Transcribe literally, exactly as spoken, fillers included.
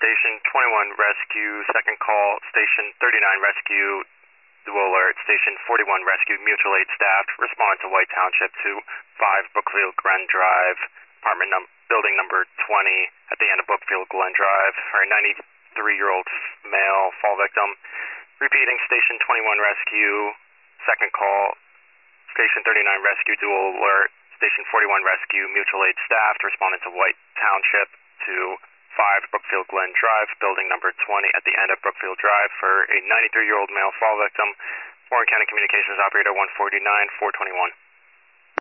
Station twenty-one Rescue, second call, Station thirty-nine Rescue, dual alert, Station forty-one Rescue, mutual aid staff, respond to White Township to five Brookfield Glen Drive, apartment num building number twenty at the end of Brookfield Glen Drive, for a ninety-three-year-old male fall victim. Repeating, Station twenty-one Rescue, second call, Station thirty-nine Rescue, dual alert, Station forty-one Rescue, mutual aid staff, responding to White Township to five Brookfield Glen Drive, building number twenty at the end of Brookfield Drive, for a ninety-three-year-old male fall victim. Warren County Communications Operator one forty-nine, four twenty-one.